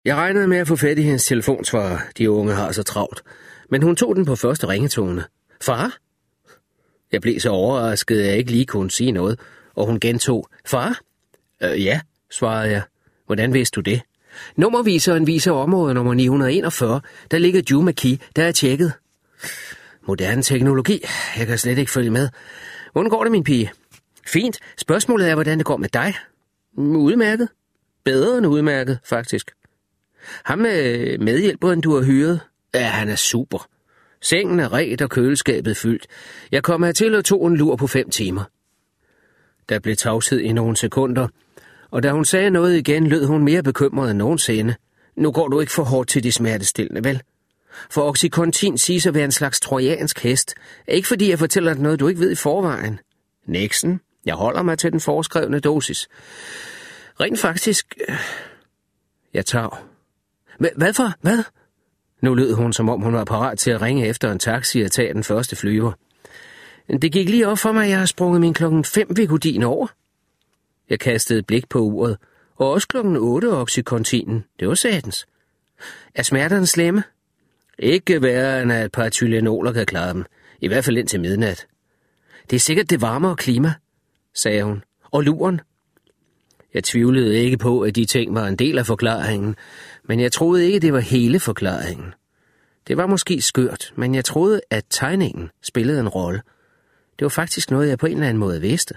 Jeg regnede med at få fat i hendes telefonsvarer, de unge har så travlt. Men hun tog den på første ringetone. Far? Jeg blev så overrasket, at jeg ikke lige kunne sige noget, og hun gentog. Far? Ja, svarede jeg. Hvordan vidste du det? Nummerviseren viser område nummer 941. Der ligger Joe McKee, der er tjekket. Moderne teknologi. Jeg kan slet ikke følge med. Hvordan går det, min pige? Fint. Spørgsmålet er, hvordan det går med dig. Udmærket. Bedre end udmærket, faktisk. Ham med medhjælperen, du har hyret? Ja, han er super. Sengen er ret og køleskabet fyldt. Jeg kom hertil og tog en lur på 5 timer. Der blev tavshed i nogle sekunder, og da hun sagde noget igen, lød hun mere bekymret end nogensinde. Nu går du ikke for hårdt til de smertestillende, vel? For Oxycontin siges at være en slags trojansk hest. Ikke fordi jeg fortæller dig noget, du ikke ved i forvejen. Nixon, jeg holder mig til den foreskrevne dosis. Rent faktisk... Jeg tager. Hvad for? Hvad? Nu lød hun, som om hun var parat til at ringe efter en taxi og tage den første flyver. Det gik lige op for mig, at jeg har sprunget min 5 Vicodin over. Jeg kastede et blik på uret, og også 8 Oxycontinen. Det var satans. Er smerterne slemme? Ikke værre end at et par Tylenoler kan klare dem. I hvert fald indtil midnat. Det er sikkert det varmere klima, sagde hun. Og luren? Jeg tvivlede ikke på, at de ting var en del af forklaringen, men jeg troede ikke, det var hele forklaringen. Det var måske skørt, men jeg troede, at tegningen spillede en rolle. Det var faktisk noget, jeg på en eller anden måde vidste.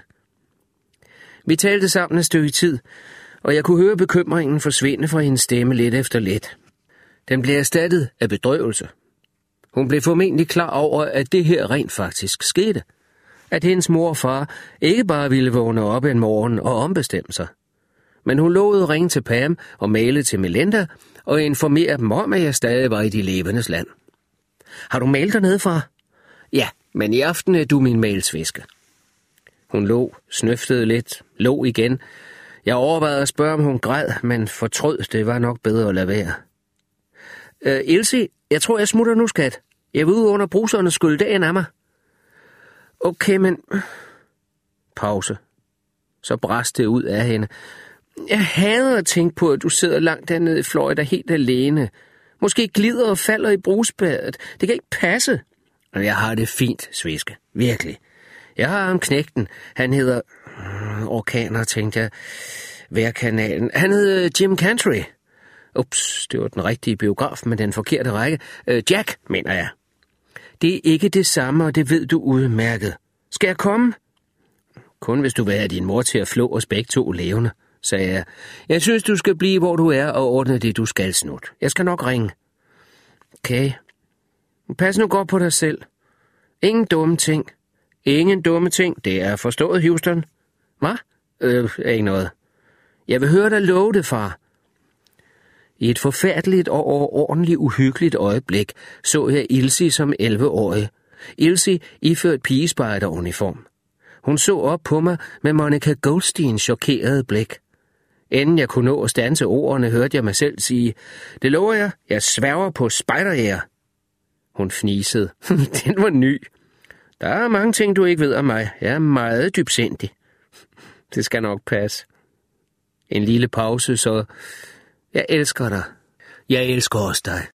Vi talte sammen et stykke tid, og jeg kunne høre bekymringen forsvinde fra hendes stemme lidt efter lidt. Den blev erstattet af bedrøvelse. Hun blev formentlig klar over, at det her rent faktisk skete. At hendes mor og far ikke bare ville vågne op en morgen og ombestemme sig. Men hun lovede at ringe til Pam og maile til Melinda og informere dem om, at jeg stadig var i de levendes land. Har du mail dernede, far? Ja, men i aften er du min mailsviske. Hun lå, snøftede lidt, lå igen. Jeg overvejede at spørge, om hun græd, men fortrød, det var nok bedre at lade være. Ilse, jeg tror, jeg smutter nu, skat. Jeg vil ud under bruserne skylde dagen af mig. Okay, men... Pause. Så brast det ud af hende. Jeg hader at tænke på, at du sidder langt dernede i Florida helt alene. Måske glider og falder i brusbadet. Det kan ikke passe. Og jeg har det fint, sviske. Virkelig. Jeg har ham knægten. Han hedder... Orkaner, tænkte jeg. Vejrkanalen. Han hedder Jim Cantry. Ups, det var den rigtige biograf med den forkerte række. Jack, mener jeg. Det er ikke det samme, og det ved du udmærket. Skal jeg komme? Kun hvis du vil have din mor til at flå os begge to levende, sagde jeg. Jeg synes, du skal blive, hvor du er, og ordne det, du skal, snut. Jeg skal nok ringe. Okay. Pas nu godt på dig selv. Ingen dumme ting. Ingen dumme ting. Det er forstået, Houston. Hvad? Ikke noget. Jeg vil høre dig love det, far. I et forfærdeligt og overordentligt uhyggeligt øjeblik så jeg Ilse som 11-årig. Ilse iført pigespejderuniform. Hun så op på mig med Monica Goldsteins chokerede blik. Inden jeg kunne nå at standse ordene, hørte jeg mig selv sige, det lover jeg, jeg sværger på spejderjæger. Hun fnisede. Den var ny. Der er mange ting, du ikke ved om mig. Jeg er meget dybsindig. Det skal nok passe. En lille pause, så... Jeg elsker dig. Jeg elsker også dig.